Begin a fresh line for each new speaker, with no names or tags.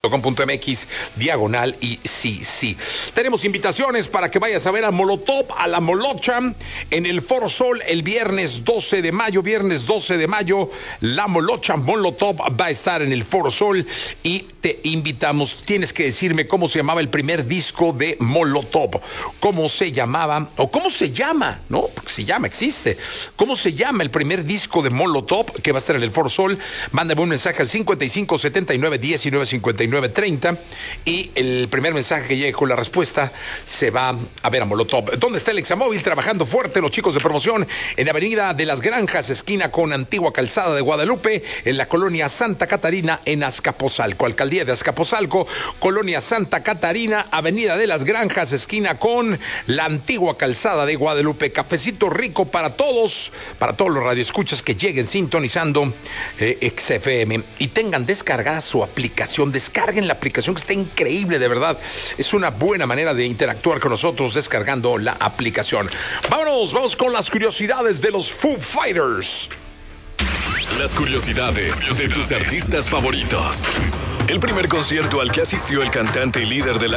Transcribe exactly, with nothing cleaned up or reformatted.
com punto m x, diagonal y sí, sí. Tenemos invitaciones para que vayas a ver a Molotov, a la Molocha, en el Foro Sol el viernes doce de mayo, viernes doce de mayo, la Molocha Molotov va a estar en el Foro Sol y te invitamos. Tienes que decirme cómo se llamaba el primer disco de Molotov, cómo se llamaba, o cómo se llama, ¿no? Porque se llama, existe. ¿Cómo se llama el primer disco de Molotov que va a estar en el Foro Sol? Mándame un mensaje al cincuenta y cinco, setenta y nueve, diecinueve, cincuenta y nueve, treinta y el primer mensaje que llegue con la respuesta se va a ver a Molotov. ¿Dónde está el Examóvil? Trabajando fuerte los chicos de promoción en Avenida de las Granjas, esquina con Antigua Calzada de Guadalupe, en la colonia Santa Catarina, en Azcapotzalco. Alcaldía de Azcapotzalco, colonia Santa Catarina, Avenida de las Granjas, esquina con la Antigua Calzada de Guadalupe. Cafecito rico para todos, para todos los radioescuchas que lleguen sintonizando eh, X F M y tengan descargada su aplicación. Descarguen la aplicación, que está increíble, de verdad. Es una buena manera de interactuar con nosotros descargando la aplicación. Vámonos, vamos con las curiosidades de los Foo Fighters.
Las curiosidades de tus artistas favoritos. El primer concierto al que asistió el cantante y líder de la